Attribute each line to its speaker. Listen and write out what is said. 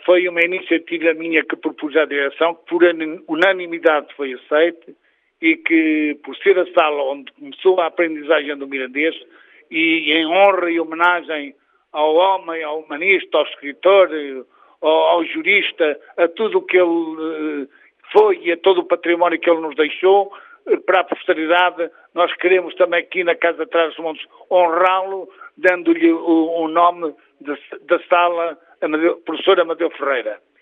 Speaker 1: foi uma iniciativa minha que propus à direção, que por unanimidade foi aceita e que, por ser a sala onde começou a aprendizagem do mirandês, e em honra e homenagem ao homem, ao humanista, ao escritor, ao jurista, a tudo o que ele foi e a todo o património que ele nos deixou, para a posteridade, nós queremos também aqui na Casa de Trás-os-Montes honrá-lo, dando-lhe o nome da sala Professor Amadeu Ferreira.